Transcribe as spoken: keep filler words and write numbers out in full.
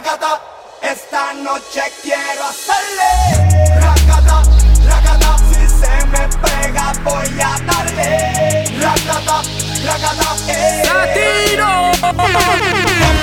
racata. Esta noche quiero hacerle racata, racata. Si se me pega voy a darle racata, racata. Eh. ¡Latino!